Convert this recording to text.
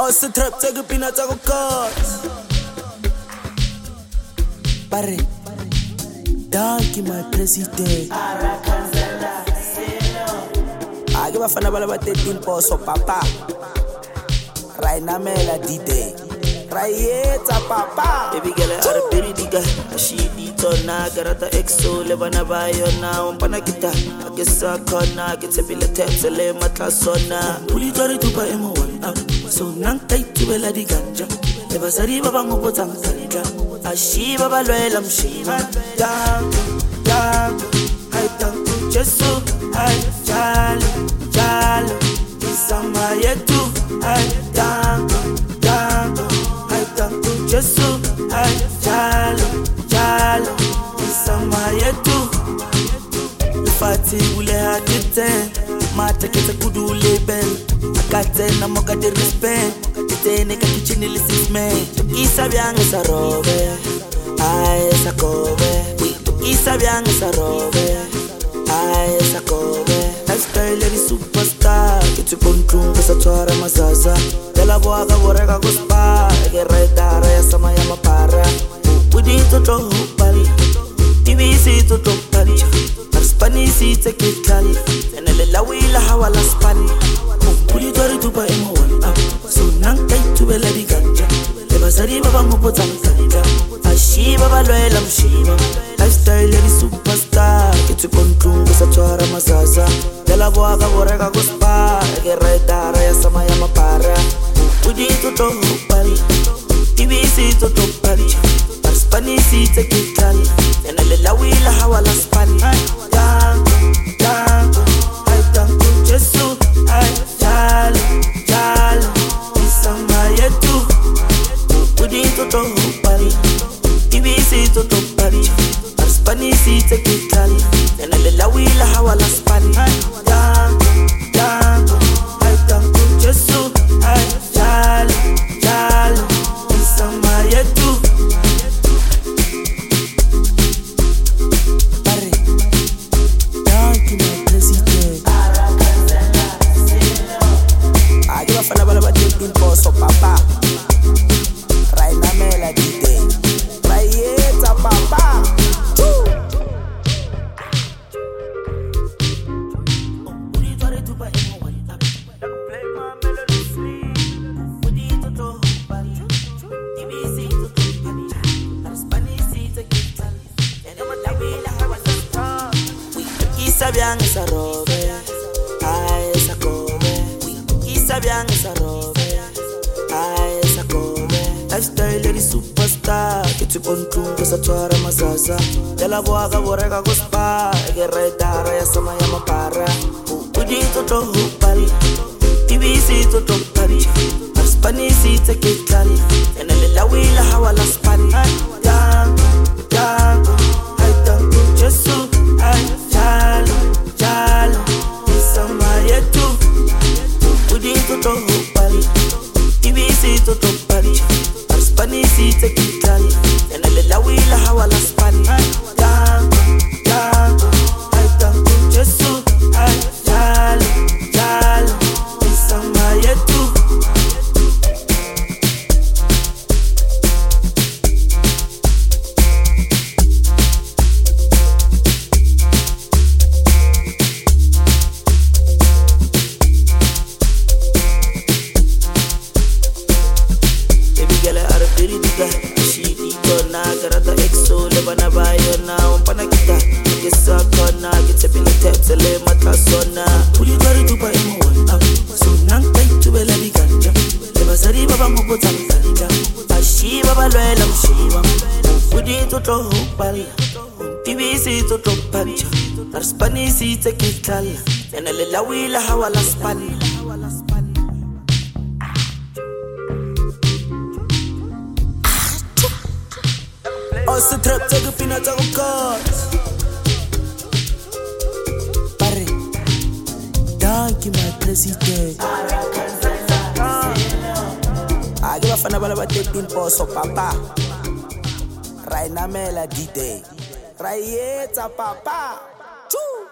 Osse trap tega pina tega kos. Pare, danki my president. Ake bafana bala ba 13 poso papa. Rainamela D-Day. Raieta papa. Baby girl, I are very diga. She did on na garata exo levana bayo na umpana kita. Agesa kona kita bila taps le matlasona. Puli tori tupa emo one up. So nang tay tubela di ganja. Leva sari baba mo potang ganja. Ashi baba loela mshima. Dango, ay tango Jesu, ay jalo, isama yetu, ay dango, ay tango Jesu, ay jalo, isama yetu. Lufati ule hakite, mata kita kudu label, akate na moka de respect, kite ne kakichini lisisme, isa bianga sa robe, ay sa kobe. Isabiang sa robe, ay sa kobe. Lifestyle lady superstar, kitu kontrung sa tsara mazaza. Dela boaga borega gospa, gereta raya sama ya mapara. Udi toto hupal, TVC toto pal. Spanisi tekikal, enele lawila hawala span. Udi tori tupa emo one up, so nang kay tubela di ganja. Lebasari baba mo potang ganja, ashi baba loela mshima. Lifestyle lady superstar, kitu kontrung sa tsara mazaza. Dela boaga borega gospa, gereta raya sama ya mapara. Udi toto hupal, TVC toto pal. Spanisi tekikal, enele lawila hawala span. Dango, ay tango Jesu, ay jalo, isama yetu. Udi toto hupal, TVC toto pal. Spanisi tekikal, enele lawila hawala span. Dango, ay tango Jesu, ay jalo, isama yetu. Pare, danki my president. Ake bafana bala ba 13 poso papa. Rainamela D-Day. Raieta papa. Isabiang sa robe, ay sa kobe. Isabiang sa robe, ay sa kobe. Lifestyle lady superstar, kitu kontrung sa tsara mazaza. Dela boaga borega gospa, gereta raya sama ya mapara. Udi toto hupal, TVC toto pal. Spanisi tekikal, enele lawila hawala span. Dango, ay tango Jesu, ay jalo, isama yetu. Udi toto hupal, TVC toto pal. Spanisi tekikal, enele lawila hawala span. Dango, ay tango Jesu, ay jalo, isama yetu. Puli tori tupa emo one up, so nang tay tubela di ganja. Lebasari baba mo potang ganja, ashi baba loela mshima. Udi toto hupal, TVC toto panja. Spanisi tekikal, enele lawila hawala span. Osse trap tega pina tega kos. Pare, danki my president. Ake bafana bala ba 13 poso papa. Rainamela D-Day. Raieta papa. Choo.